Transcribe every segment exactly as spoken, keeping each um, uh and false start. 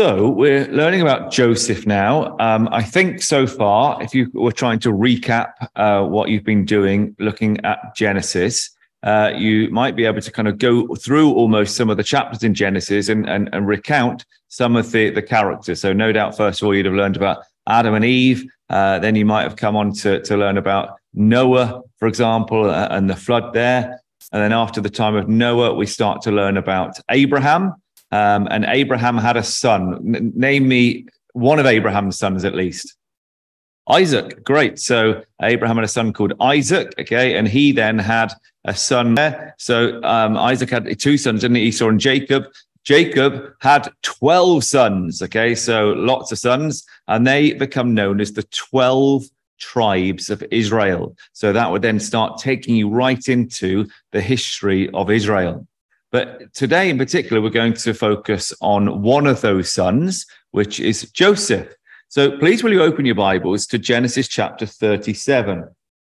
So we're learning about Joseph now. Um, I think so far, if you were trying to recap uh, what you've been doing, looking at Genesis, uh, you might be able to kind of go through almost some of the chapters in Genesis and, and, and recount some of the, the characters. So no doubt, first of all, you'd have learned about Adam and Eve. Uh, then you might have come on to, to learn about Noah, for example, uh, and the flood there. And then after the time of Noah, we start to learn about Abraham. Um, and Abraham had a son. N- name me one of Abraham's sons, at least. Isaac. Great. So Abraham had a son called Isaac. Okay. And he then had a son there. So um, Isaac had two sons, didn't he? Esau and Jacob. Jacob had twelve sons. Okay. So lots of sons. And they become known as the twelve tribes of Israel. So that would then start taking you right into the history of Israel. But today in particular, we're going to focus on one of those sons, which is Joseph. So please, will you open your Bibles to Genesis chapter thirty-seven.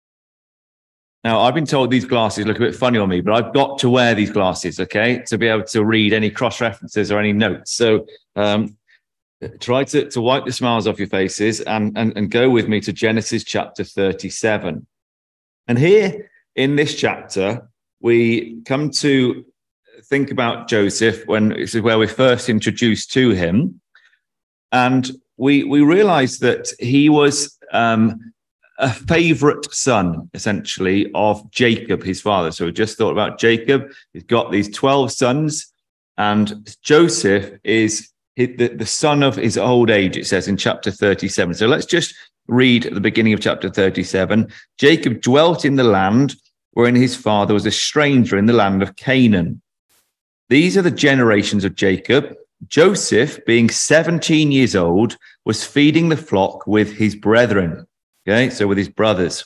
Now, I've been told these glasses look a bit funny on me, but I've got to wear these glasses, okay, to be able to read any cross-references or any notes. So um, try to, to wipe the smiles off your faces and, and, and go with me to Genesis chapter thirty-seven. And here in this chapter, we come to think about Joseph when this is where we're first introduced to him. And we we realize that he was um, a favorite son, essentially, of Jacob, his father. So we just thought about Jacob. He's got these twelve sons, and Joseph is the, the son of his old age, it says in chapter thirty-seven. So let's just read at the beginning of chapter thirty-seven. Jacob dwelt in the land wherein his father was a stranger, in the land of Canaan. These are the generations of Jacob. Joseph, being seventeen years old, was feeding the flock with his brethren. Okay, so with his brothers.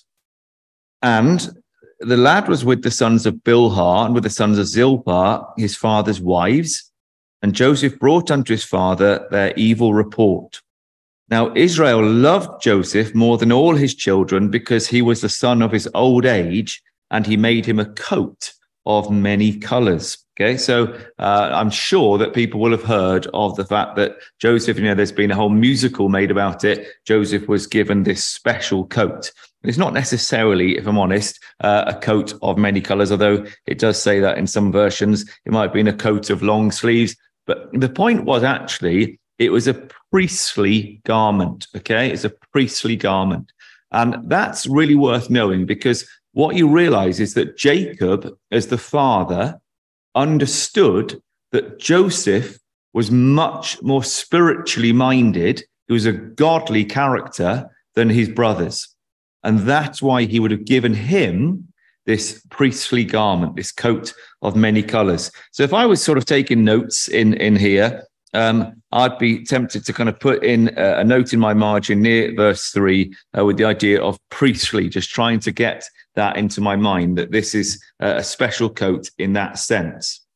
And the lad was with the sons of Bilhah and with the sons of Zilpah, his father's wives. And Joseph brought unto his father their evil report. Now Israel loved Joseph more than all his children, because he was the son of his old age, and he made him a coat of many colors. Okay, so uh, I'm sure that people will have heard of the fact that Joseph, you know, there's been a whole musical made about it. Joseph was given this special coat. It's not necessarily, if I'm honest, uh, a coat of many colors, although it does say that in some versions. It might have been a coat of long sleeves. But the point was actually, it was a priestly garment. Okay, it's a priestly garment. And that's really worth knowing, because what you realize is that Jacob, as the father, understood that Joseph was much more spiritually minded. He was a godly character than his brothers. And that's why he would have given him this priestly garment, this coat of many colors. So if I was sort of taking notes in, in here, um, I'd be tempted to kind of put in a, a note in my margin near verse three uh, with the idea of priestly, just trying to get that into my mind, that this is a special coat in that sense.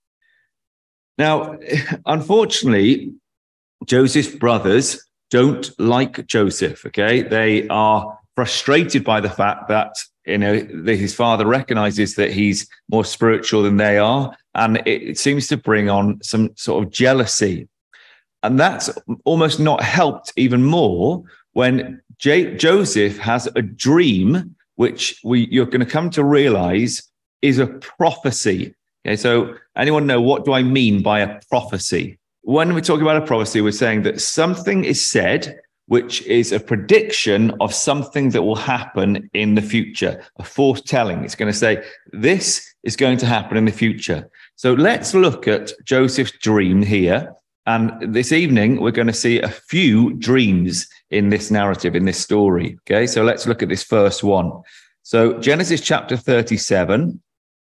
Now, unfortunately, Joseph's brothers don't like Joseph, okay? They are frustrated by the fact that, you know, that his father recognizes that he's more spiritual than they are, and it, it seems to bring on some sort of jealousy. And that's almost not helped even more when J- Joseph has a dream, which we you're going to come to realize is a prophecy. Okay, so anyone know, what do I mean by a prophecy? When we're talking about a prophecy, we're saying that something is said, which is a prediction of something that will happen in the future, a foretelling. It's going to say, this is going to happen in the future. So let's look at Joseph's dream here. And this evening, we're going to see a few dreams in this narrative, in this story. Okay, so let's look at this first one. So Genesis chapter thirty-seven.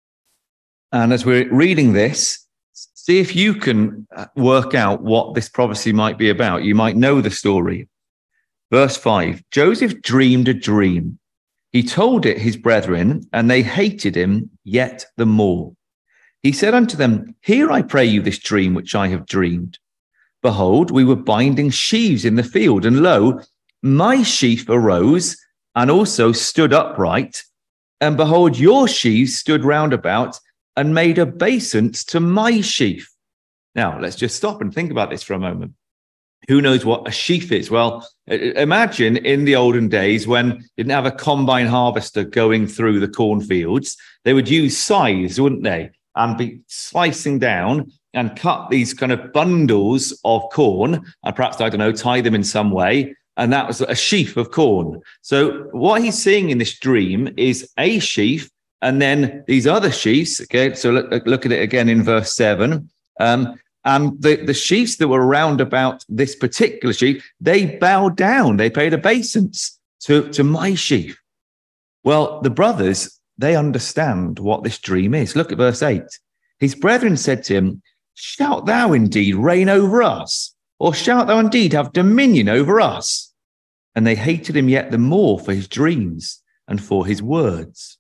And as we're reading this, see if you can work out what this prophecy might be about. You might know the story. Verse five, Joseph dreamed a dream. He told it his brethren, and they hated him yet the more. He said unto them, hear, I pray you, this dream which I have dreamed. Behold, we were binding sheaves in the field, and lo, my sheaf arose and also stood upright. And behold, your sheaves stood round about and made obeisance to my sheaf. Now, let's just stop and think about this for a moment. who knows what a sheaf is? Well, imagine in the olden days when you didn't have a combine harvester going through the cornfields, they would use scythes, wouldn't they? And be slicing down and cut these kind of bundles of corn and perhaps, I don't know, tie them in some way. And that was a sheaf of corn. So what he's seeing in this dream is a sheaf and then these other sheaves. Okay, so look, look at it again in verse seven. Um, And the, the sheaves that were round about this particular sheaf, they bowed down. They paid obeisance to, to my sheaf. Well, the brothers, they understand what this dream is. Look at verse eight. His brethren said to him, shalt thou indeed reign over us? Or shalt thou indeed have dominion over us? And they hated him yet the more for his dreams and for his words.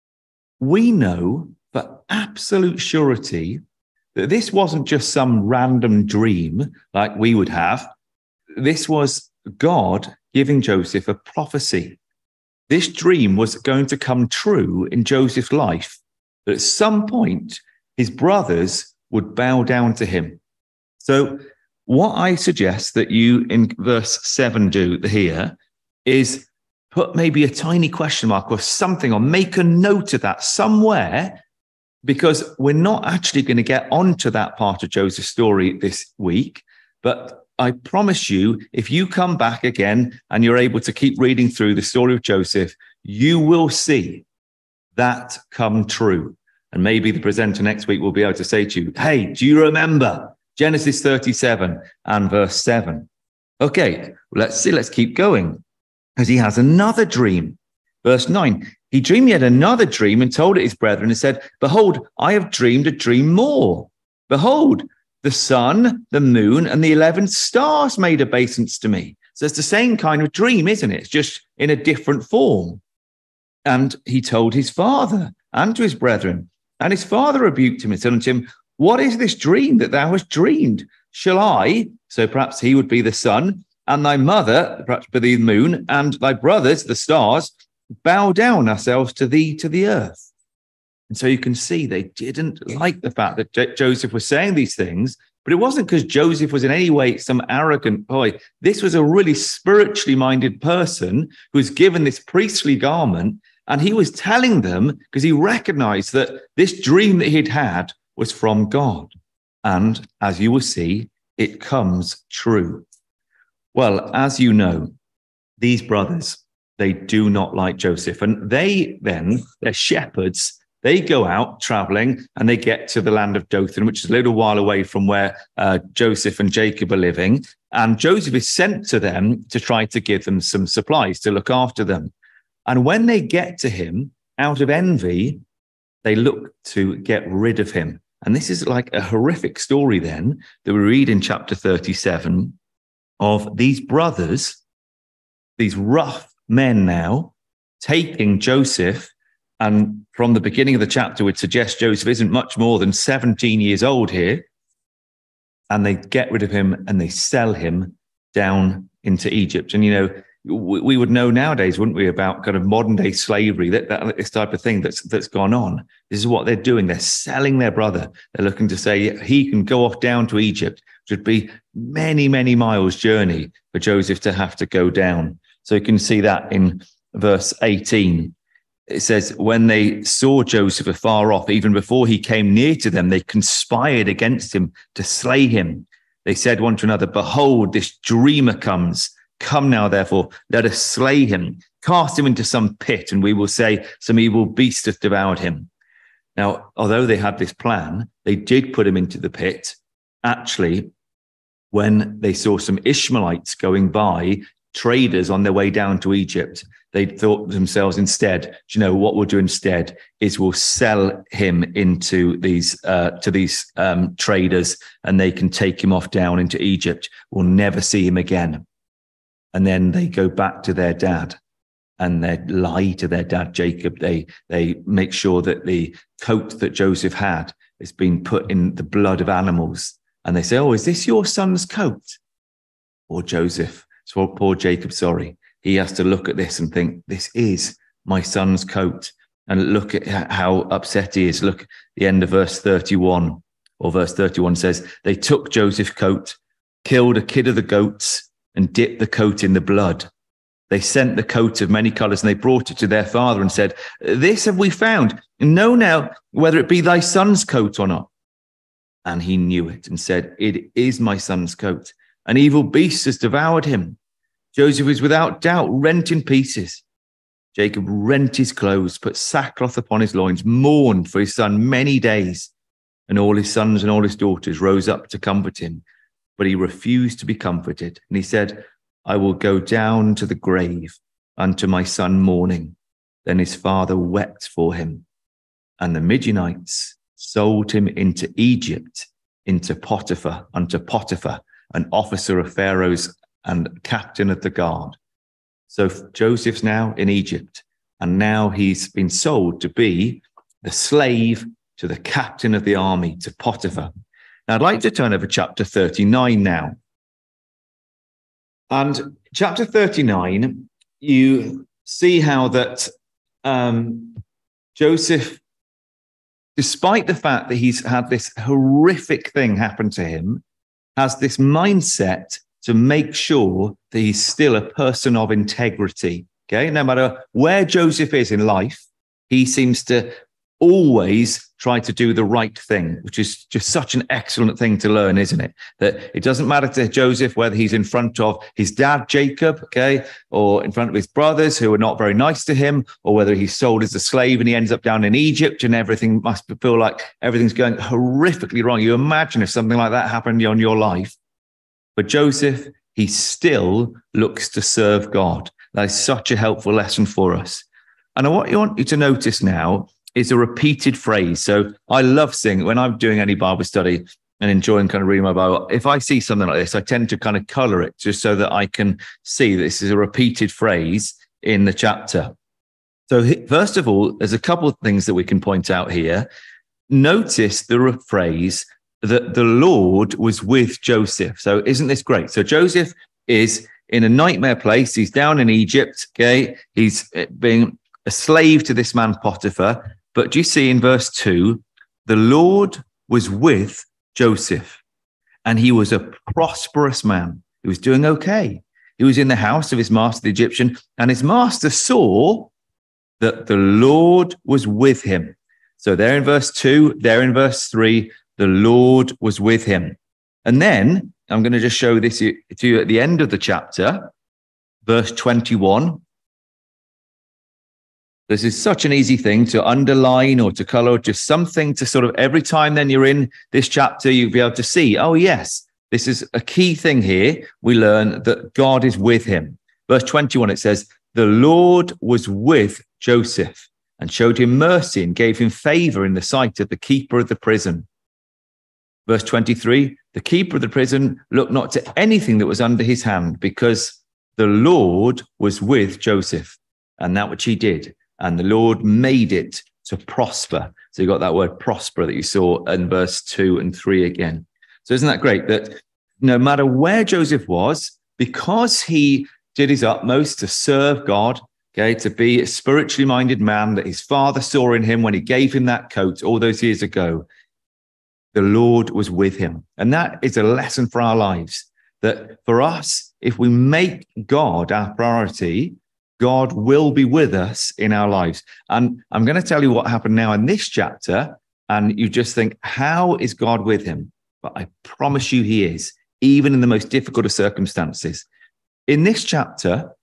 We know for absolute surety that this wasn't just some random dream like we would have. This was God giving Joseph a prophecy. This dream was going to come true in Joseph's life, that at some point his brothers would bow down to him. So what I suggest that you in verse seven do here is put maybe a tiny question mark or something, or make a note of that somewhere, because we're not actually going to get onto that part of Joseph's story this week. But I promise you, if you come back again and you're able to keep reading through the story of Joseph, you will see that come true. And maybe the presenter next week will be able to say to you, hey, do you remember Genesis thirty-seven and verse seven? Okay, let's see. Let's keep going. Because he has another dream. Verse nine. He dreamed yet another dream and told it his brethren and said, behold, I have dreamed a dream more. Behold, the sun, the moon, and the eleven stars made obeisance to me. So it's the same kind of dream, isn't it? It's just in a different form. And he told his father and to his brethren. And his father rebuked him and said unto him, what is this dream that thou hast dreamed? Shall I, so perhaps he would be the sun, and thy mother, perhaps be the moon, and thy brothers, the stars, bow down ourselves to thee, to the earth? And so you can see they didn't like the fact that J- Joseph was saying these things, but it wasn't because Joseph was in any way some arrogant boy. This was a really spiritually minded person who was given this priestly garment, and he was telling them because he recognized that this dream that he'd had was from God. And as you will see, it comes true. Well, as you know, these brothers, they do not like Joseph. And they then, they're shepherds, they go out traveling and they get to the land of Dothan, which is a little while away from where uh, Joseph and Jacob are living. And Joseph is sent to them to try to give them some supplies to look after them. And when they get to him, out of envy, they look to get rid of him. And this is like a horrific story then that we read in chapter thirty-seven of these brothers, these rough men now, taking Joseph, and from the beginning of the chapter would suggest Joseph isn't much more than seventeen years old here, and they get rid of him and they sell him down into Egypt. And, you know, we, we would know nowadays, wouldn't we, about kind of modern day slavery, that, that this type of thing that's that's gone on. This is what they're doing. They're selling their brother. They're looking to say he can go off down to Egypt, which would be many, many miles journey for Joseph to have to go down. So you can see that in verse eighteen. It says, when they saw Joseph afar off, even before he came near to them, they conspired against him to slay him. They said one to another, behold, this dreamer comes. Come now, therefore, let us slay him, cast him into some pit, and we will say some evil beast hath devoured him. Now, although they had this plan, they did put him into the pit. Actually, when they saw some Ishmaelites going by, traders on their way down to Egypt, they thought to themselves instead, do you know what we'll do instead is we'll sell him into these uh, to these um, traders, and they can take him off down into Egypt. We'll never see him again. And then they go back to their dad and they lie to their dad, Jacob. They they make sure that the coat that Joseph had has been put in the blood of animals. And they say, oh, is this your son's coat? Or Joseph, so poor Jacob, sorry. He has to look at this and think, this is my son's coat. And look at how upset he is. Look at the end of verse thirty-one, or verse thirty-one says, they took Joseph's coat, killed a kid of the goats and dipped the coat in the blood. They sent the coat of many colors and they brought it to their father and said, this have we found. Know now whether it be thy son's coat or not. And he knew it and said, it is my son's coat. An evil beast has devoured him. Joseph is without doubt rent in pieces. Jacob rent his clothes, put sackcloth upon his loins, mourned for his son many days. And all his sons and all his daughters rose up to comfort him. But he refused to be comforted. And he said, I will go down to the grave unto my son mourning. Then his father wept for him. And the Midianites sold him into Egypt, into Potiphar, unto Potiphar, an officer of Pharaoh's and captain of the guard. So Joseph's now in Egypt, and now he's been sold to be the slave to the captain of the army, to Potiphar. Now I'd like to turn over chapter thirty-nine now. And chapter thirty-nine, you see how that um, Joseph, despite the fact that he's had this horrific thing happen to him, has this mindset to make sure that he's still a person of integrity. Okay, no matter where Joseph is in life, he seems to always try to do the right thing, which is just such an excellent thing to learn, isn't it? That it doesn't matter to Joseph whether he's in front of his dad, Jacob, okay, or in front of his brothers who are not very nice to him, or whether he's sold as a slave and he ends up down in Egypt and everything must feel like everything's going horrifically wrong. You imagine if something like that happened in your life. But Joseph, he still looks to serve God. That is such a helpful lesson for us. And what I want you to notice now is a repeated phrase. So I love seeing, when I'm doing any Bible study and enjoying kind of reading my Bible, if I see something like this, I tend to kind of color it just so that I can see this is a repeated phrase in the chapter. So first of all, there's a couple of things that we can point out here. Notice the phrase that the Lord was with Joseph. So isn't this great? So Joseph is in a nightmare place. He's down in Egypt. Okay. He's being a slave to this man Potiphar. But do you see in verse two, the Lord was with Joseph and he was a prosperous man. He was doing okay. He was in the house of his master, the Egyptian, and his master saw that the Lord was with him. So there in verse two, there in verse three, the Lord was with him. And then I'm going to just show this to you at the end of the chapter, verse twenty-one. This is such an easy thing to underline or to color, just something to sort of every time then you're in this chapter, you'll be able to see, oh, yes, this is a key thing here. We learn that God is with him. Verse twenty-one, it says, the Lord was with Joseph and showed him mercy and gave him favor in the sight of the keeper of the prison. Verse twenty-three, the keeper of the prison looked not to anything that was under his hand because the Lord was with Joseph, and that which he did. And the Lord made it to prosper. So you got that word prosper that you saw in verse two and three again. So isn't that great that no matter where Joseph was, because he did his utmost to serve God, okay, to be a spiritually minded man that his father saw in him when he gave him that coat all those years ago, the Lord was with him. And that is a lesson for our lives, that for us, if we make God our priority, God will be with us in our lives. And I'm going to tell you what happened now in this chapter. And you just think, how is God with him? But I promise you he is, even in the most difficult of circumstances. In this chapter,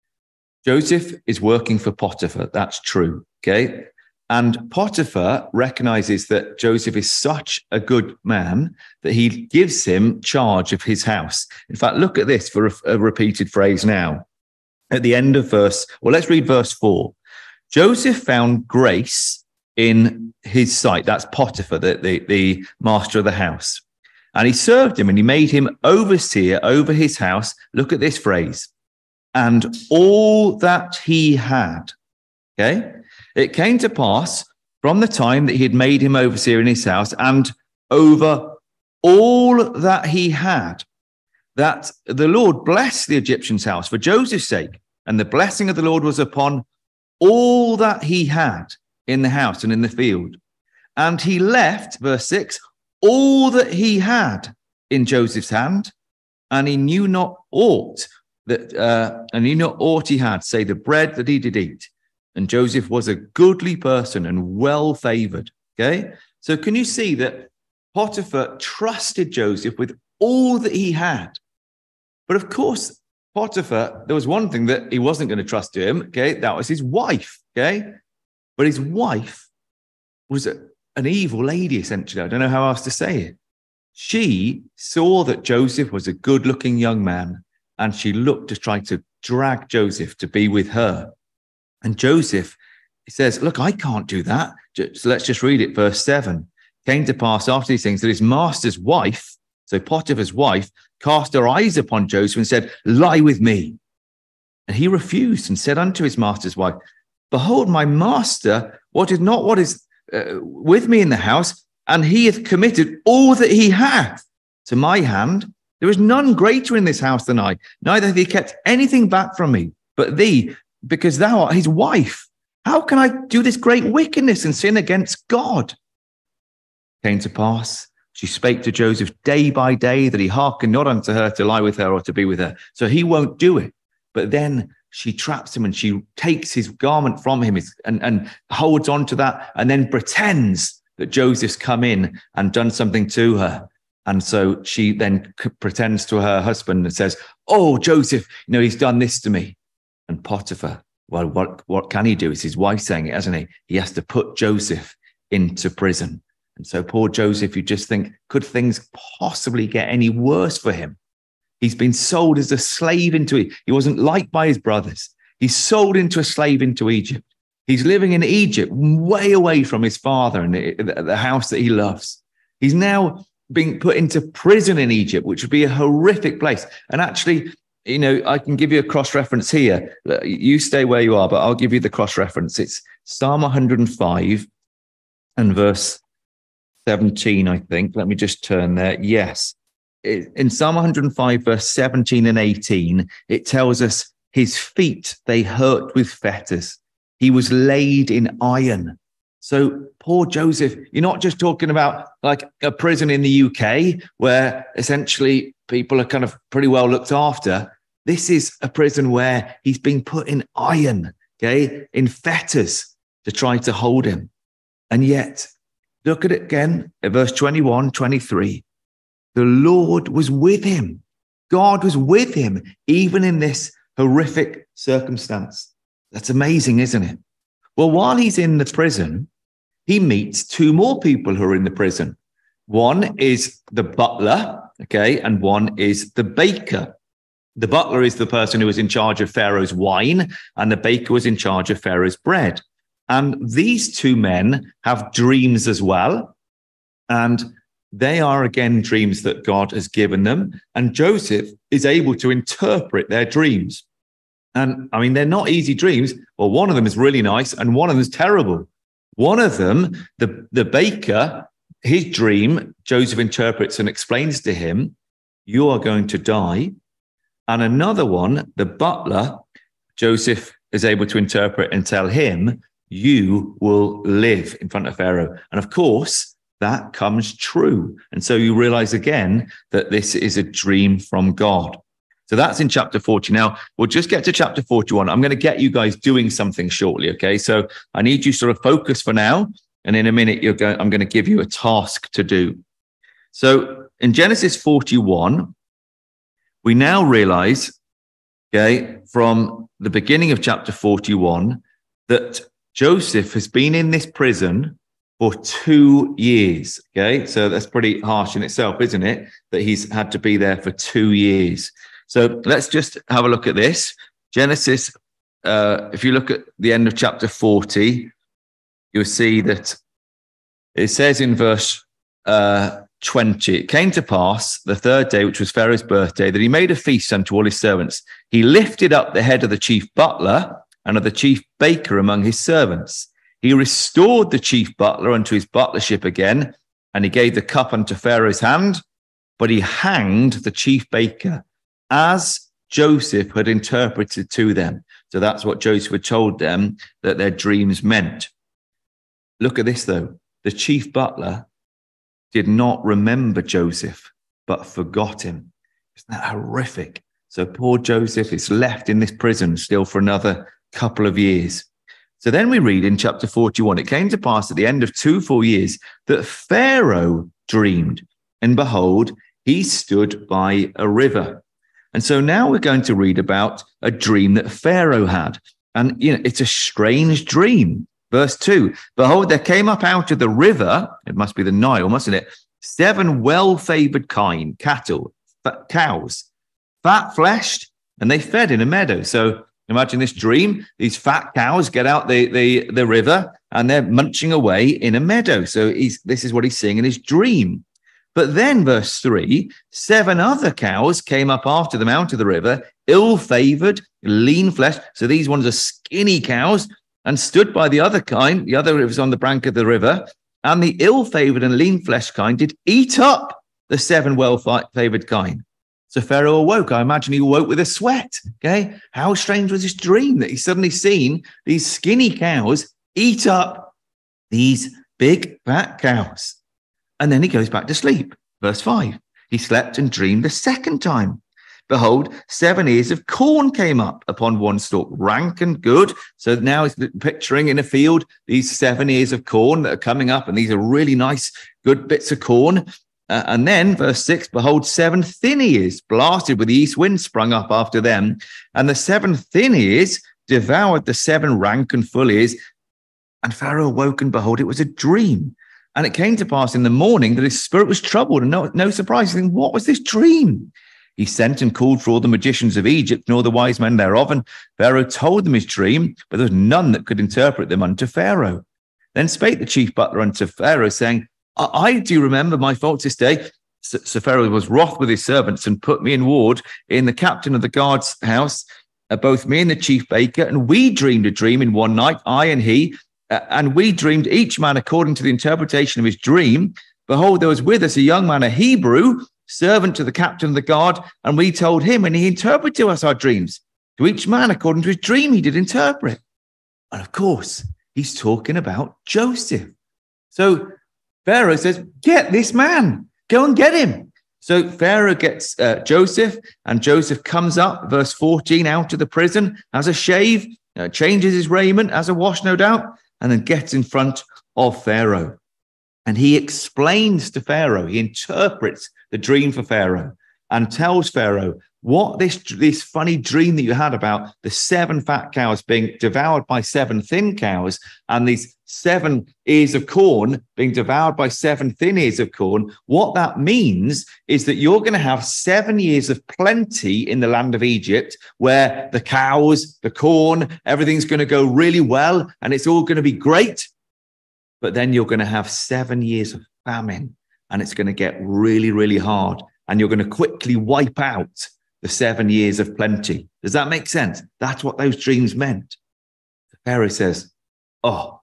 Joseph is working for Potiphar. That's true. Okay. And Potiphar recognizes that Joseph is such a good man that he gives him charge of his house. In fact, look at this for a, a repeated phrase now. At the end of verse, well, let's read verse four. Joseph found grace in his sight. That's Potiphar, the, the, the master of the house. And he served him and he made him overseer over his house. Look at this phrase. And all that he had. Okay. It came to pass from the time that he had made him overseer in his house and over all that he had, that the Lord blessed the Egyptian's house for Joseph's sake. And the blessing of the Lord was upon all that he had in the house and in the field. And he left, verse six, all that he had in Joseph's hand. and he knew not aught that, uh, and he knew not aught he had, say the bread that he did eat. And Joseph was a goodly person and well favored. Okay. So can you see that Potiphar trusted Joseph with all that he had? But of course, Potiphar, there was one thing that he wasn't going to trust to him. Okay. That was his wife. Okay. But his wife was a, an evil lady, essentially. I don't know how else to say it. She saw that Joseph was a good looking young man, and she looked to try to drag Joseph to be with her. And Joseph, he says, look, I can't do that. So let's just read it. Verse seven. Came to pass after these things that his master's wife, so Potiphar's wife, cast her eyes upon Joseph and said, lie with me. And he refused and said unto his master's wife, behold, my master, what is not what is uh, with me in the house, and he hath committed all that he hath to my hand. There is none greater in this house than I, neither hath he kept anything back from me, but thee, because thou art his wife. How can I do this great wickedness and sin against God? Came to pass, she spake to Joseph day by day that he hearkened not unto her to lie with her or to be with her. So he won't do it. But then she traps him and she takes his garment from him and, and holds on to that and then pretends that Joseph's come in and done something to her. And so she then pretends to her husband and says, oh, Joseph, you know, he's done this to me. And Potiphar, well, what, what can he do? It's his wife saying it, hasn't he? He has to put Joseph into prison. And so poor Joseph, you just think, could things possibly get any worse for him? He's been sold as a slave into it. He wasn't liked by his brothers. He's sold into a slave into Egypt. He's living in Egypt, way away from his father and the, the house that he loves. He's now being put into prison in Egypt, which would be a horrific place. And actually, you know, I can give you a cross-reference here. You stay where you are, but I'll give you the cross-reference. It's Psalm one hundred five and verse seventeen, I think. Let me just turn there. Yes. In Psalm one hundred five, verse seventeen and eighteen, it tells us his feet, they hurt with fetters. He was laid in iron. So poor Joseph, you're not just talking about like a prison in the U K where essentially people are kind of pretty well looked after. This is a prison where he's being put in iron, okay, in fetters to try to hold him. And yet, look at it again at verse twenty-one, twenty-three. The Lord was with him. God was with him, even in this horrific circumstance. That's amazing, isn't it? Well, while he's in the prison, he meets two more people who are in the prison. One is the butler, okay, and one is the baker. The butler is the person who was in charge of Pharaoh's wine, and the baker was in charge of Pharaoh's bread. And these two men have dreams as well. And they are, again, dreams that God has given them. And Joseph is able to interpret their dreams. And I mean, they're not easy dreams. Well, one of them is really nice and one of them is terrible. One of them, the, the baker, his dream, Joseph interprets and explains to him, you are going to die. And another one, the butler, Joseph is able to interpret and tell him, you will live in front of Pharaoh. And of course, that comes true. And so you realize again that this is a dream from God. So that's in chapter forty. Now, we'll just get to chapter forty-one. I'm going to get you guys doing something shortly, okay? So I need you sort of focus for now. And in a minute, you're going, I'm going to give you a task to do. So in Genesis forty-one, we now realize, okay, from the beginning of chapter forty-one, that Joseph has been in this prison for two years, okay? So that's pretty harsh in itself, isn't it? That he's had to be there for two years. So let's just have a look at this. Genesis, uh, if you look at the end of chapter forty, you'll see that it says in verse uh, twenty, it came to pass the third day, which was Pharaoh's birthday, that he made a feast unto all his servants. He lifted up the head of the chief butler and of the chief baker among his servants. He restored the chief butler unto his butlership again, and he gave the cup unto Pharaoh's hand, but he hanged the chief baker, as Joseph had interpreted to them. So that's what Joseph had told them that their dreams meant. Look at this, though. The chief butler did not remember Joseph, but forgot him. Isn't that horrific? So poor Joseph is left in this prison still for another couple of years. So then we read in chapter forty-one, it came to pass at the end of two full years that Pharaoh dreamed, and behold, he stood by a river. And so now we're going to read about a dream that Pharaoh had. And, you know, it's a strange dream. Verse two, behold, there came up out of the river, it must be the Nile, mustn't it? Seven well-favored kine, cattle, fat cows, fat-fleshed, and they fed in a meadow. So imagine this dream. These fat cows get out the, the, the river and they're munching away in a meadow. So he's, this is what he's seeing in his dream. But then verse three, seven other cows came up after them out of the river, ill-favored, lean flesh. So these ones are skinny cows, and stood by the other kind. The other was on the bank of the river. And the ill-favored and lean flesh kind did eat up the seven well-favored kind. So Pharaoh awoke. I imagine he awoke with a sweat. Okay. How strange was this dream that he's suddenly seen these skinny cows eat up these big fat cows. And then he goes back to sleep. Verse five, he slept and dreamed the second time. Behold, seven ears of corn came up upon one stalk, rank and good. So now he's picturing in a field these seven ears of corn that are coming up, and these are really nice, good bits of corn. Uh, and then verse six, behold, seven thin ears blasted with the east wind sprung up after them. And the seven thin ears devoured the seven rank and full ears. And Pharaoh awoke, and behold, it was a dream. And it came to pass in the morning that his spirit was troubled, and no, no surprise. He's thinking, what was this dream? He sent and called for all the magicians of Egypt and all the wise men thereof, and Pharaoh told them his dream, but there was none that could interpret them unto Pharaoh. Then spake the chief butler unto Pharaoh, saying, I, I do remember my faults this day. So, so Pharaoh was wroth with his servants and put me in ward in the captain of the guard's house, uh, both me and the chief baker, and we dreamed a dream in one night, I and he, uh, and we dreamed each man according to the interpretation of his dream. Behold, there was with us a young man, a Hebrew, servant to the captain of the guard, and we told him, and he interpreted to us our dreams. To each man according to his dream he did interpret. And of course, he's talking about Joseph. So Pharaoh says, get this man, go and get him. So Pharaoh gets uh, Joseph, and Joseph comes up, verse fourteen, out of the prison, has a shave, uh, changes his raiment, has a wash, no doubt, and then gets in front of Pharaoh. And he explains to Pharaoh, he interprets the dream for Pharaoh and tells Pharaoh what this, this funny dream that you had about the seven fat cows being devoured by seven thin cows and these seven ears of corn being devoured by seven thin ears of corn. What that means is that you're going to have seven years of plenty in the land of Egypt where the cows, the corn, everything's going to go really well and it's all going to be great. But then you're going to have seven years of famine and it's going to get really, really hard. And you're going to quickly wipe out the seven years of plenty. Does that make sense? That's what those dreams meant. The Pharaoh says, oh,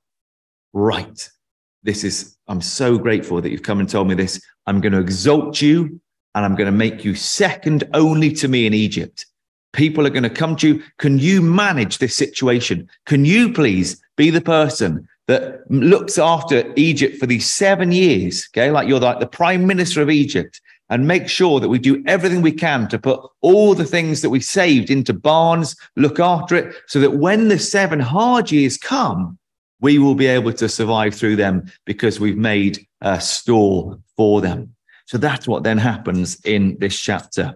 right. This is, I'm so grateful that you've come and told me this. I'm going to exalt you and I'm going to make you second only to me in Egypt. People are going to come to you. Can you manage this situation? Can you please be the person that looks after Egypt for these seven years, okay? Like you're like the prime minister of Egypt, and make sure that we do everything we can to put all the things that we saved into barns, look after it, so that when the seven hard years come, we will be able to survive through them because we've made a store for them. So that's what then happens in this chapter.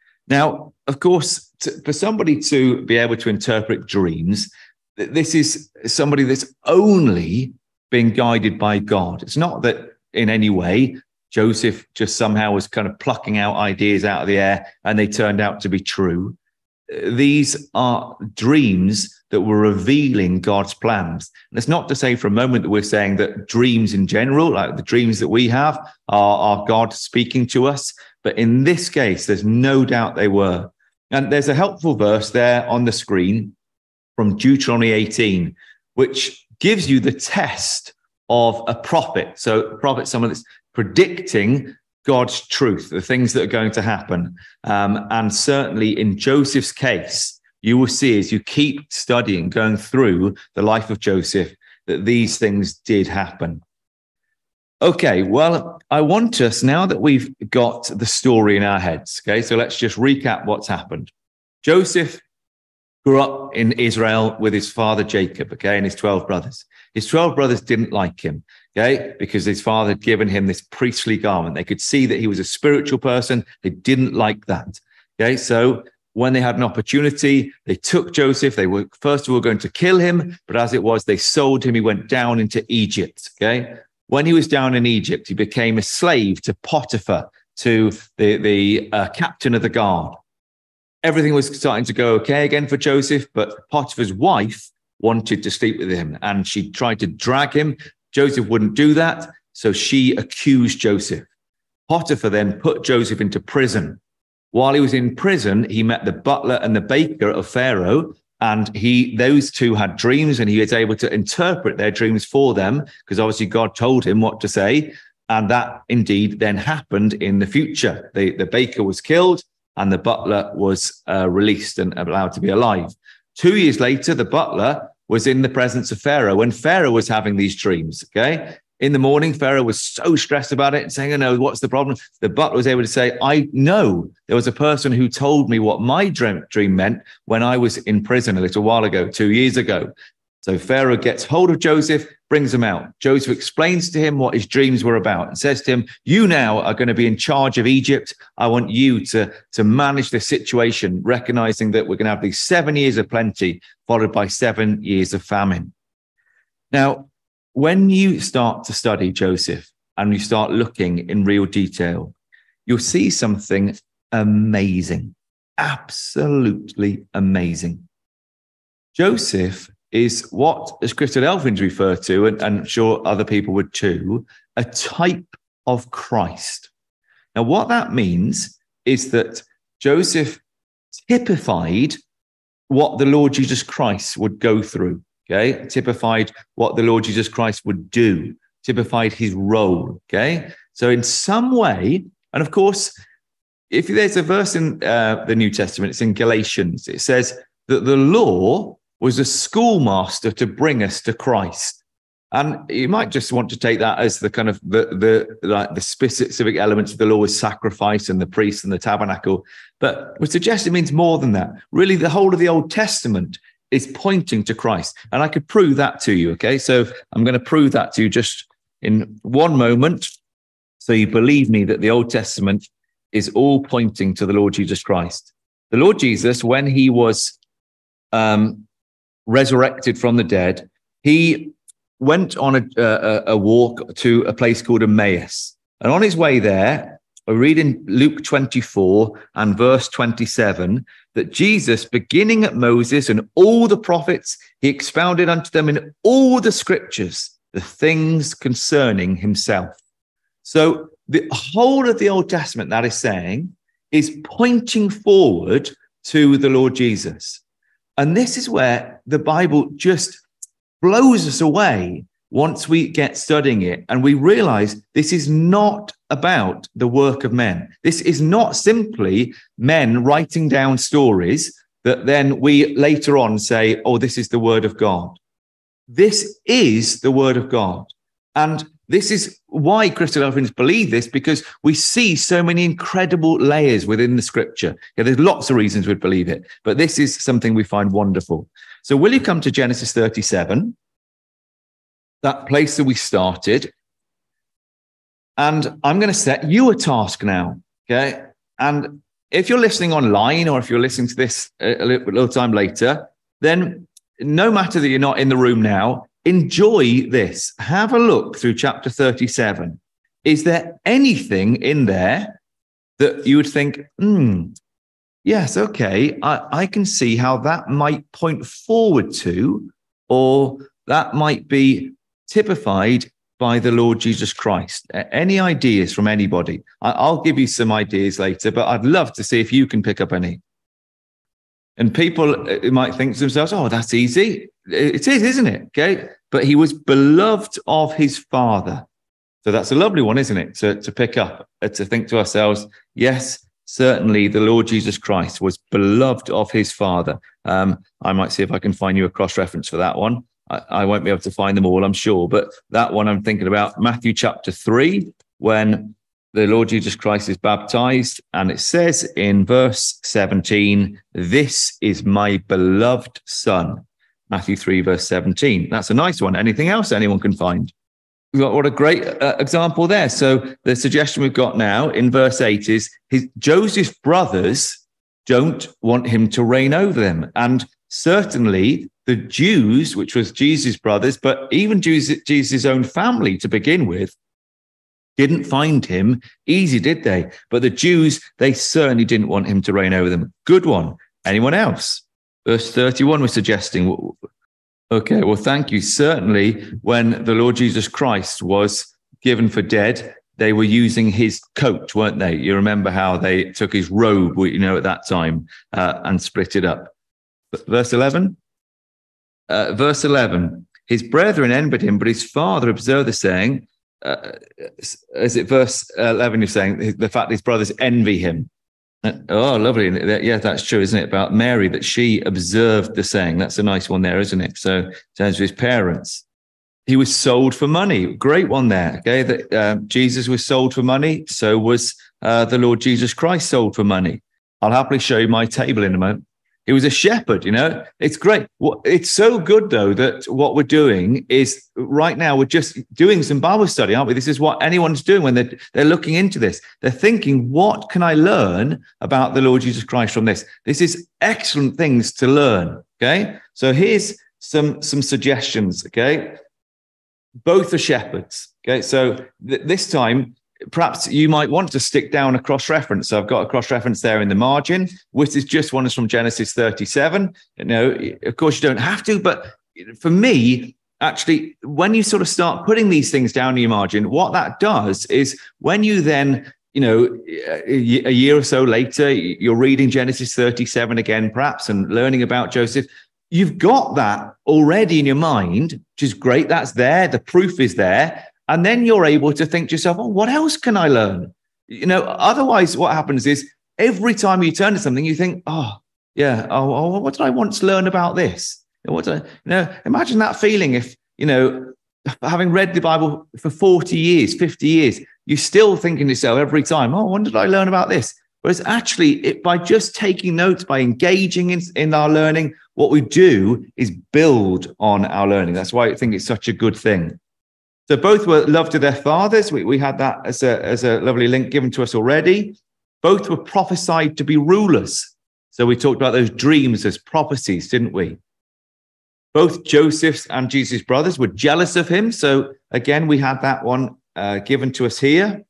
Now, of course, to, for somebody to be able to interpret dreams, this is somebody that's only been guided by God. It's not that in any way Joseph just somehow was kind of plucking out ideas out of the air and they turned out to be true. These are dreams that were revealing God's plans. And it's not to say for a moment that we're saying that dreams in general, like the dreams that we have, are, are God speaking to us. But in this case, there's no doubt they were. And there's a helpful verse there on the screen from Deuteronomy eighteen, which gives you the test of a prophet. So a prophet, someone that's predicting God's truth, the things that are going to happen. Um, and certainly in Joseph's case, you will see as you keep studying, going through the life of Joseph, that these things did happen. Okay, well, I want us, now that we've got the story in our heads, okay, so let's just recap what's happened. Joseph grew up in Israel with his father Jacob, okay, and his twelve brothers. His twelve brothers didn't like him, okay, because his father had given him this priestly garment. They could see that he was a spiritual person. They didn't like that, okay, so when they had an opportunity, they took Joseph. They were first of all going to kill him, but as it was, they sold him. He went down into Egypt, okay. When he was down in Egypt, he became a slave to Potiphar, to the, the uh, captain of the guard. Everything was starting to go okay again for Joseph, but Potiphar's wife wanted to sleep with him, and she tried to drag him. Joseph wouldn't do that, so she accused Joseph. Potiphar then put Joseph into prison. While he was in prison, he met the butler and the baker of Pharaoh, and he, those two had dreams, and he was able to interpret their dreams for them, because obviously God told him what to say. And that indeed then happened in the future. The, the baker was killed and the butler was uh, released and allowed to be alive. Two years later, the butler was in the presence of Pharaoh when Pharaoh was having these dreams, okay? In the morning, Pharaoh was so stressed about it, saying, oh, no, what's the problem? The butler was able to say, I know there was a person who told me what my dream, dream meant when I was in prison a little while ago, two years ago. So Pharaoh gets hold of Joseph, brings him out. Joseph explains to him what his dreams were about and says to him, you now are going to be in charge of Egypt. I want you to, to manage the situation, recognizing that we're going to have these seven years of plenty, followed by seven years of famine. Now, when you start to study Joseph and you start looking in real detail, you'll see something amazing, absolutely amazing. Joseph is what, as Christopher Elfins referred to, and, and I'm sure other people would too, a type of Christ. Now, what that means is that Joseph typified what the Lord Jesus Christ would go through. Okay, typified what the Lord Jesus Christ would do, typified his role. Okay, so in some way, and of course, if there's a verse in uh, the New Testament, it's in Galatians. It says that the law was a schoolmaster to bring us to Christ, and you might just want to take that as the kind of the the like the specific elements of the law was sacrifice and the priest and the tabernacle, but we suggest it means more than that. Really, the whole of the Old Testament is pointing to Christ. And I could prove that to you, okay? So I'm going to prove that to you just in one moment, so you believe me that the Old Testament is all pointing to the Lord Jesus Christ. The Lord Jesus, when he was um, resurrected from the dead, he went on a, a, a walk to a place called Emmaus. And on his way there, I read in Luke twenty-four and verse twenty-seven that Jesus, beginning at Moses and all the prophets, he expounded unto them in all the scriptures the things concerning himself. So the whole of the Old Testament, that is saying, is pointing forward to the Lord Jesus. And this is where the Bible just blows us away once we get studying it and we realize this is not about the work of men. This is not simply men writing down stories that then we later on say, oh, this is the word of God. This is the word of God. And this is why Christian Elfins believe this, because we see so many incredible layers within the scripture. Yeah, there's lots of reasons we'd believe it, but this is something we find wonderful. So will you come to Genesis thirty-seven? That place that we started. And I'm going to set you a task now, okay? And if you're listening online or if you're listening to this a little, a little time later, then no matter that you're not in the room now, enjoy this. Have a look through chapter thirty-seven. Is there anything in there that you would think, hmm, yes, okay, I, I can see how that might point forward to, or that might be typified by the Lord Jesus Christ. Any ideas from anybody? I'll give you some ideas later, but I'd love to see if you can pick up any. And people might think to themselves, oh, that's easy. It is, isn't it? Okay. But he was beloved of his Father. So that's a lovely one, isn't it? To, to pick up, to think to ourselves, yes, certainly the Lord Jesus Christ was beloved of his Father. Um, I might see if I can find you a cross-reference for that one. I, I won't be able to find them all, I'm sure. But that one I'm thinking about, Matthew chapter three, when the Lord Jesus Christ is baptized, and it says in verse seventeen, "This is my beloved Son." Matthew three, verse seventeen. That's a nice one. Anything else anyone can find? What a great uh, example there. So the suggestion we've got now in verse eight is his Joseph's brothers don't want him to reign over them. And certainly the Jews, which was Jesus' brothers, but even Jesus, Jesus' own family to begin with, didn't find him easy, did they? But the Jews, they certainly didn't want him to reign over them. Good one. Anyone else? Verse thirty-one was suggesting. Okay, well, thank you. Certainly, when the Lord Jesus Christ was given for dead, they were using his coat, weren't they? You remember how they took his robe, you know, at that time uh, and split it up. Verse eleven. Uh, verse eleven. His brethren envied him, but his father observed the saying. Uh, is it verse eleven? You're saying the fact his brothers envy him. Oh, lovely. Yeah, that's true, isn't it? About Mary, that she observed the saying. That's a nice one there, isn't it? So in terms of his parents, he was sold for money. Great one there. Okay, that uh, Jesus was sold for money. So was uh, the Lord Jesus Christ sold for money. I'll happily show you my table in a moment. He was a shepherd, you know. It's great. It's so good, though, that what we're doing is right now we're just doing some Bible study, aren't we? This is what anyone's doing when they're, they're looking into this. They're thinking, what can I learn about the Lord Jesus Christ from this? This is excellent things to learn, okay? So here's some, some suggestions, okay? Both are shepherds, okay? So th- this time, perhaps you might want to stick down a cross-reference. So I've got a cross-reference there in the margin, which is just one is from Genesis thirty-seven. You know, of course, you don't have to, but for me, actually, when you sort of start putting these things down in your margin, what that does is when you then, you know, a year or so later, you're reading Genesis thirty-seven again, perhaps, and learning about Joseph, you've got that already in your mind, which is great. That's there. The proof is there. And then you're able to think to yourself, oh, what else can I learn? You know, otherwise what happens is every time you turn to something, you think, oh, yeah, oh, oh what did I once learn about this? What did I, you know, imagine that feeling if, you know, having read the Bible for forty years, fifty years, you're still thinking to yourself every time, oh, when did I learn about this? Whereas actually, it, by just taking notes, by engaging in, in our learning, what we do is build on our learning. That's why I think it's such a good thing. So both were loved to their fathers. We, we had that as a, as a lovely link given to us already. Both were prophesied to be rulers. So we talked about those dreams as prophecies, didn't we? Both Joseph's and Jesus' brothers were jealous of him. So again, we had that one uh, given to us here.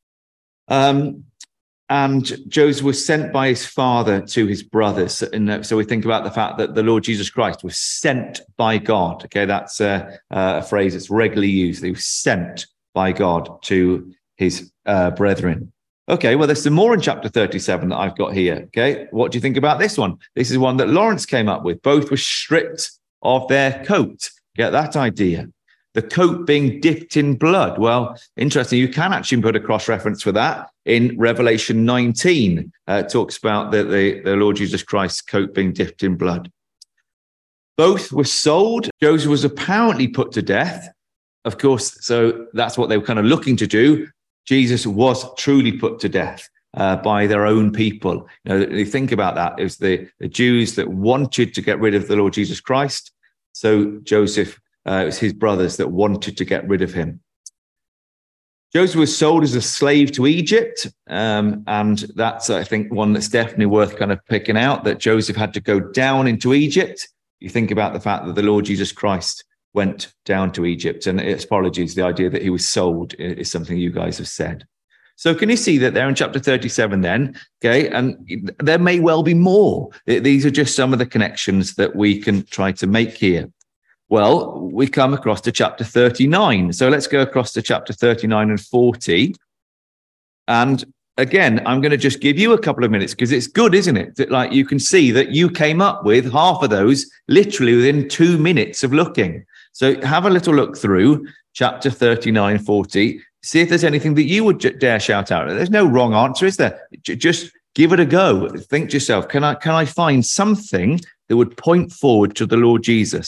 Um, and Joseph was sent by his father to his brothers. And so we think about the fact that the Lord Jesus Christ was sent by God. Okay, that's a, a phrase that's regularly used. He was sent by God to his uh, brethren. Okay, well, there's some more in chapter thirty-seven that I've got here. Okay, what do you think about this one? This is one that Lawrence came up with. Both were stripped of their coat. Get that idea? The coat being dipped in blood. Well, interesting. You can actually put a cross-reference for that in Revelation nineteen. Uh, it talks about the, the, the Lord Jesus Christ's coat being dipped in blood. Both were sold. Joseph was apparently put to death. Of course, so that's what they were kind of looking to do. Jesus was truly put to death uh, by their own people. You know, you think about that. It was the, the Jews that wanted to get rid of the Lord Jesus Christ. So Joseph, uh, it was his brothers that wanted to get rid of him. Joseph was sold as a slave to Egypt. Um, and that's, I think, one that's definitely worth kind of picking out, that Joseph had to go down into Egypt. You think about the fact that the Lord Jesus Christ went down to Egypt, and it's apologies, the idea that he was sold is something you guys have said. So can you see that there in chapter thirty-seven then? Okay, and there may well be more. These are just some of the connections that we can try to make here. Well, we come across to chapter thirty-nine. So let's go across to chapter thirty-nine and forty. And again, I'm going to just give you a couple of minutes because it's good, isn't it? That, like, you can see that you came up with half of those literally within two minutes of looking. So have a little look through chapter thirty-nine, forty. See if there's anything that you would dare shout out. There's no wrong answer, is there? Just give it a go. Think to yourself, can I, can I find something that would point forward to the Lord Jesus,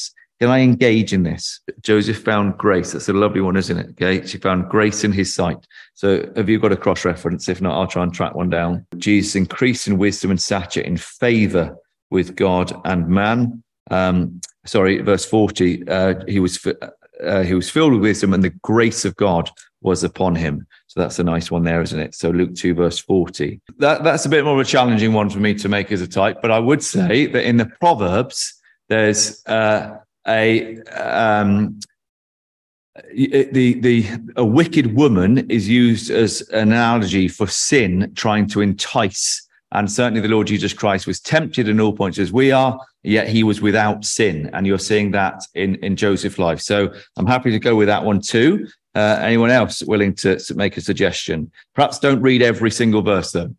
Can I engage in this? Joseph found grace. That's a lovely one, isn't it? Okay. She found grace in his sight. So have you got a cross reference? If not, I'll try and track one down. Jesus increased in wisdom and stature in favor with God and man. Um, sorry, verse forty, uh, he was uh, he was filled with wisdom and the grace of God was upon him. So that's a nice one there, isn't it? So Luke two, verse forty. That, that's a bit more of a challenging one for me to make as a type, but I would say that in the Proverbs, there's uh, a um, the the a wicked woman is used as an analogy for sin trying to entice. And certainly the Lord Jesus Christ was tempted in all points as we are, yet he was without sin. And you're seeing that in, in Joseph's life. So I'm happy to go with that one too. Uh, anyone else willing to, to make a suggestion? Perhaps don't read every single verse though.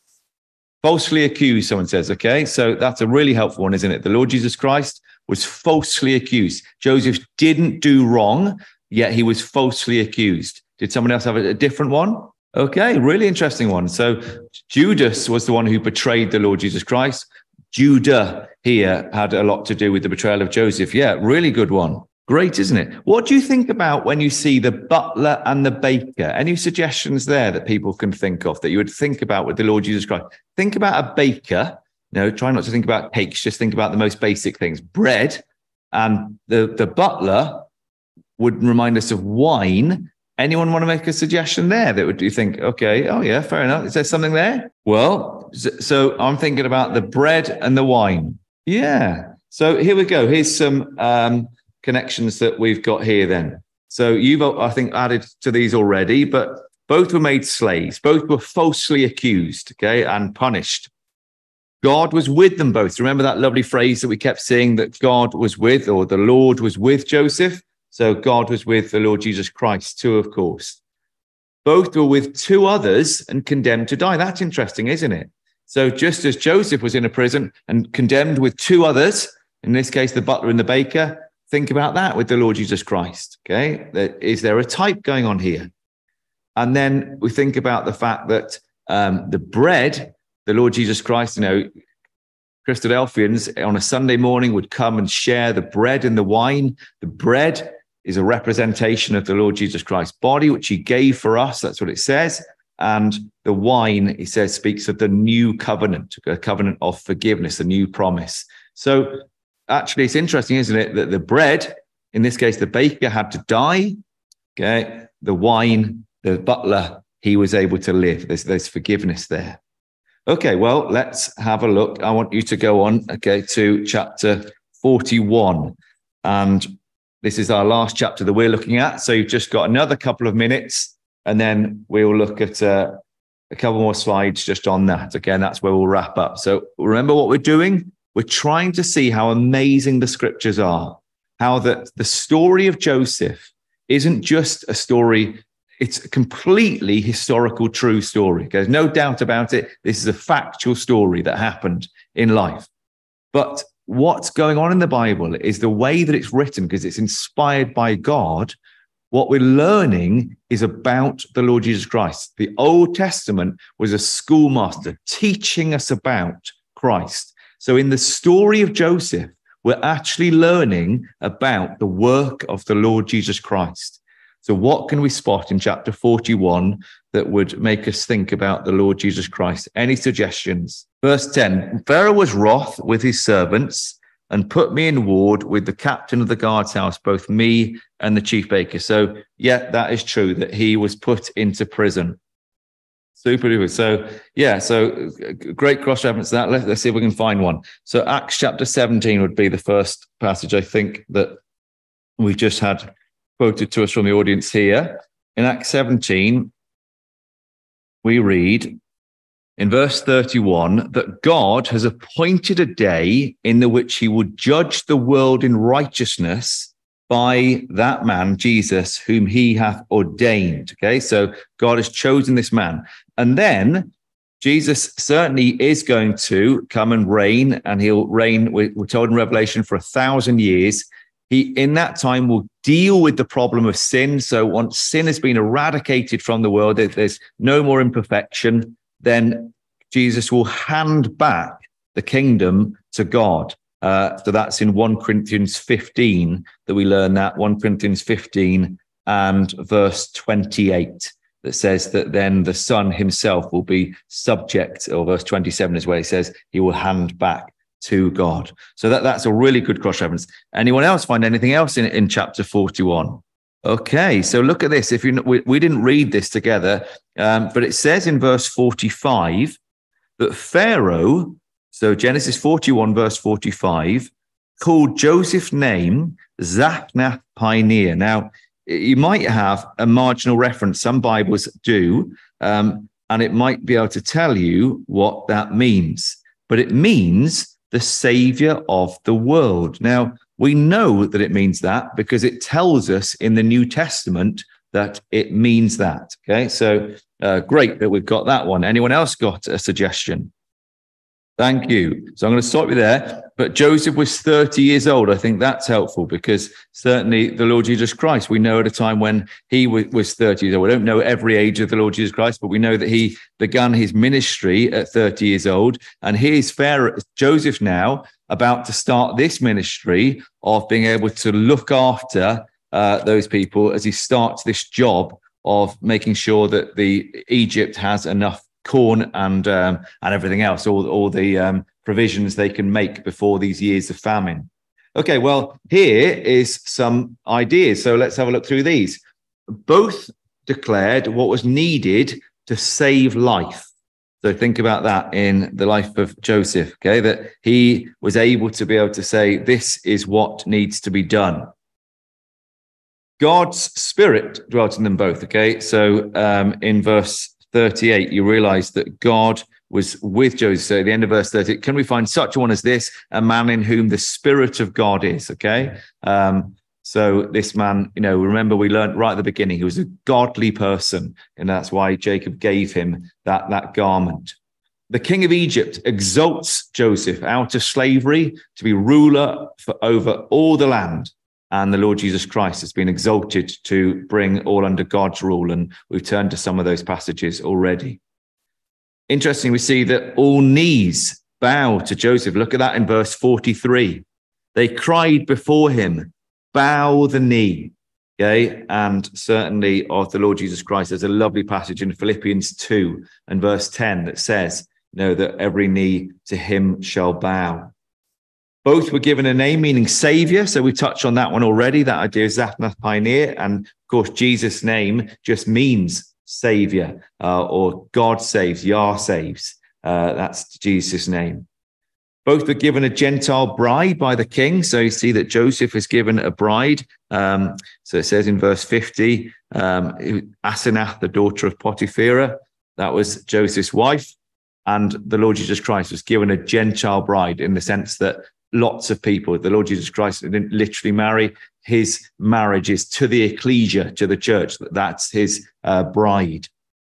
Falsely accused, someone says, okay? So that's a really helpful one, isn't it? The Lord Jesus Christ was falsely accused. Joseph didn't do wrong, yet he was falsely accused. Did someone else have a, a different one? Okay, really interesting one. So Judas was the one who betrayed the Lord Jesus Christ. Judah here had a lot to do with the betrayal of Joseph. Yeah, really good one. Great, isn't it? What do you think about when you see the butler and the baker? Any suggestions there that people can think of that you would think about with the Lord Jesus Christ? Think about a baker. No, try not to think about cakes. Just think about the most basic things. Bread, and the, the butler would remind us of wine. Anyone want to make a suggestion there that would you think, okay, oh yeah, fair enough. Is there something there? Well, so I'm thinking about the bread and the wine. Yeah. So here we go. Here's some um, connections that we've got here then. So you've, I think, added to these already, but both were made slaves. Both were falsely accused, okay, and punished. God was with them both. Remember that lovely phrase that we kept saying that God was with, or the Lord was with Joseph? So God was with the Lord Jesus Christ too, of course. Both were with two others and condemned to die. That's interesting, isn't it? So just as Joseph was in a prison and condemned with two others, in this case, the butler and the baker, think about that with the Lord Jesus Christ, okay? Is there a type going on here? And then we think about the fact that um, the bread, the Lord Jesus Christ, you know, Christadelphians on a Sunday morning would come and share the bread and the wine. The bread is a representation of the Lord Jesus Christ's body, which he gave for us. That's what it says. And the wine, he says, speaks of the new covenant, a covenant of forgiveness, a new promise. So actually, it's interesting, isn't it, that the bread, in this case, the baker had to die. Okay, the wine, the butler, he was able to live. There's, there's forgiveness there. Okay, well, let's have a look. I want you to go on, okay, to chapter forty-one. And this is our last chapter that we're looking at. So you've just got another couple of minutes, and then we'll look at uh, a couple more slides just on that. Again, that's where we'll wrap up. So remember what we're doing? We're trying to see how amazing the scriptures are, how that the story of Joseph isn't just a story. It's a completely historical, true story. There's no doubt about it. This is a factual story that happened in life. But what's going on in the Bible is the way that it's written, because it's inspired by God. What we're learning is about the Lord Jesus Christ. The Old Testament was a schoolmaster teaching us about Christ. So in the story of Joseph, we're actually learning about the work of the Lord Jesus Christ. So what can we spot in chapter forty-one that would make us think about the Lord Jesus Christ? Any suggestions? Verse ten, Pharaoh was wroth with his servants and put me in ward with the captain of the guard's house, both me and the chief baker. So yeah, that is true, that he was put into prison. Super duper. So yeah, so great cross-reference to that. Let's, let's see if we can find one. So Acts chapter seventeen would be the first passage, I think, that we've just had quoted to us from the audience here. In Acts seventeen, we read in verse thirty-one that God has appointed a day in the which he would judge the world in righteousness by that man, Jesus, whom he hath ordained. Okay, so God has chosen this man. And then Jesus certainly is going to come and reign, and he'll reign, we're told in Revelation, for a thousand years. He, in that time, will deal with the problem of sin. So once sin has been eradicated from the world, there's no more imperfection, then Jesus will hand back the kingdom to God. Uh, so that's in First Corinthians fifteen that we learn that, First Corinthians fifteen and verse twenty-eight, that says that then the Son himself will be subject, or verse twenty-seven is where he says he will hand back to God. So that, that's a really good cross-reference. Anyone else find anything else in, in chapter forty-one? Okay, so look at this. If you we, we didn't read this together, um, but it says in verse forty-five that Pharaoh, so Genesis forty-one, verse forty-five, called Joseph's name Zaphnath-Paaneah. Now, you might have a marginal reference. Some Bibles do, um, and it might be able to tell you what that means. But it means the Savior of the world. Now, we know that it means that because it tells us in the New Testament that it means that. Okay, so uh, great that we've got that one. Anyone else got a suggestion? Thank you. So I'm going to stop you there. But Joseph was thirty years old. I think that's helpful because certainly the Lord Jesus Christ, we know at a time when he was thirty years old. We don't know every age of the Lord Jesus Christ, but we know that he began his ministry at thirty years old. And here's Pharaoh, Joseph now about to start this ministry of being able to look after uh, those people as he starts this job of making sure that the Egypt has enough corn and um, and everything else, all, all the um, provisions they can make before these years of famine. Okay, well, here is some ideas. So let's have a look through these. Both declared what was needed to save life. So think about that in the life of Joseph, okay, that he was able to be able to say, this is what needs to be done. God's Spirit dwelt in them both, okay? So um, in verse thirty-eight, you realize that God was with Joseph. So at the end of verse thirty, can we find such a one as this, a man in whom the Spirit of God is, okay? Um, so this man, you know, remember we learned right at the beginning, he was a godly person, and that's why Jacob gave him that, that garment. The king of Egypt exalts Joseph out of slavery to be ruler for over all the land. And the Lord Jesus Christ has been exalted to bring all under God's rule. And we've turned to some of those passages already. Interesting, we see that all knees bow to Joseph. Look at that in verse forty-three. They cried before him, bow the knee. Okay, and certainly of the Lord Jesus Christ, there's a lovely passage in Philippians two and verse ten that says, you know, that every knee to him shall bow. Both were given a name meaning Savior. So we touched on that one already, that idea of Zaphnath-Paaneah. And of course, Jesus' name just means Savior, uh, or God saves, Yah saves. Uh, that's Jesus' name. Both were given a Gentile bride by the king. So you see that Joseph is given a bride. Um, so it says in verse fifty, um, Asenath, the daughter of Potipharah, that was Joseph's wife. And the Lord Jesus Christ was given a Gentile bride in the sense that lots of people, the Lord Jesus Christ didn't literally marry. His marriage is to the ecclesia, to the church. That's his uh, bride.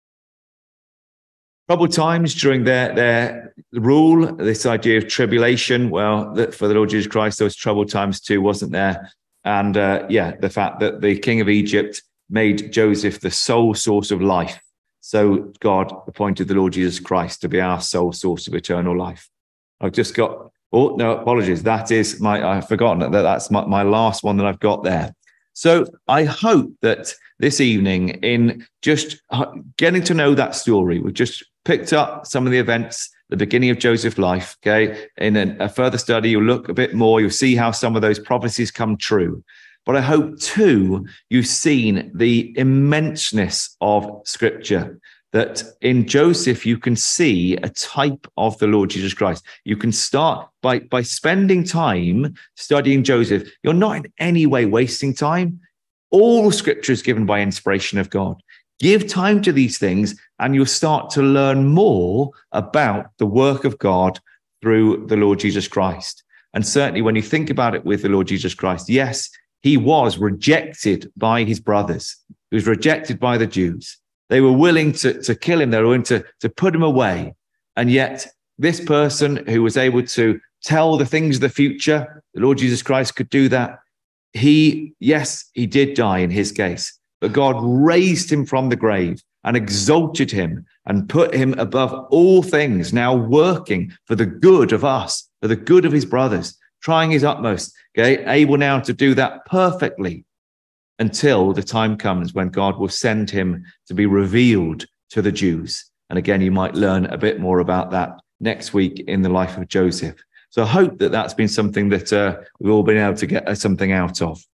Troubled times during their, their rule, this idea of tribulation, well, that for the Lord Jesus Christ, there was troubled times too, wasn't there? And uh, yeah, the fact that the king of Egypt made Joseph the sole source of life. So God appointed the Lord Jesus Christ to be our sole source of eternal life. I've just got, oh, no, apologies. That is my, I've forgotten that that's my, my last one that I've got there. So I hope that this evening, in just getting to know that story, we've just picked up some of the events, the beginning of Joseph's life, okay? In a, a further study, you'll look a bit more, you'll see how some of those prophecies come true. But I hope, too, you've seen the immenseness of Scripture, that in Joseph, you can see a type of the Lord Jesus Christ. You can start by, by spending time studying Joseph. You're not in any way wasting time. All Scripture is given by inspiration of God. Give time to these things, and you'll start to learn more about the work of God through the Lord Jesus Christ. And certainly when you think about it with the Lord Jesus Christ, yes, he was rejected by his brothers. He was rejected by the Jews. They were willing to, to kill him. They were willing to, to put him away. And yet this person who was able to tell the things of the future, the Lord Jesus Christ could do that. He, yes, he did die in his case, but God raised him from the grave and exalted him and put him above all things, now working for the good of us, for the good of his brothers, trying his utmost, okay, able now to do that perfectly until the time comes when God will send him to be revealed to the Jews. And again, you might learn a bit more about that next week in the life of Joseph. So I hope that that's been something that uh, we've all been able to get something out of.